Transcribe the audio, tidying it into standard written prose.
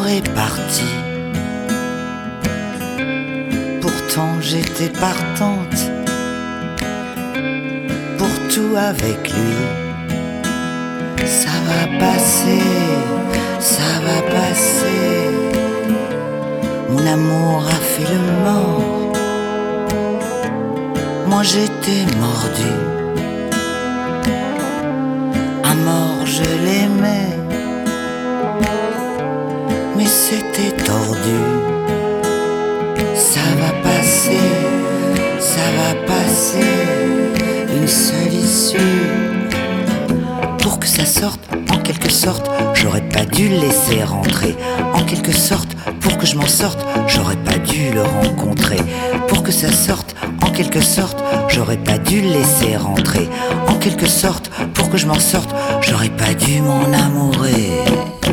l'amour est parti. Pourtant j'étais partante pour tout avec lui. Ça va passer, ça va passer. Mon amour a fait le mort. Moi j'étais mordu. À mort je l'aimais, mais c'était tordu. Ça va passer, ça va passer. Une seule issue. Pour que ça sorte, en quelque sorte, j'aurais pas dû le laisser rentrer. En quelque sorte, pour que je m'en sorte, j'aurais pas dû le rencontrer. Pour que ça sorte, en quelque sorte, j'aurais pas dû le laisser rentrer. En quelque sorte, pour que je m'en sorte, j'aurais pas dû m'en amourer.